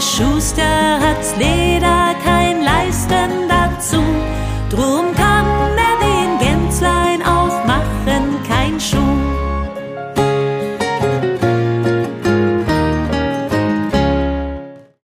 Schuster hat's Leder, kein Leisten dazu. Drum kann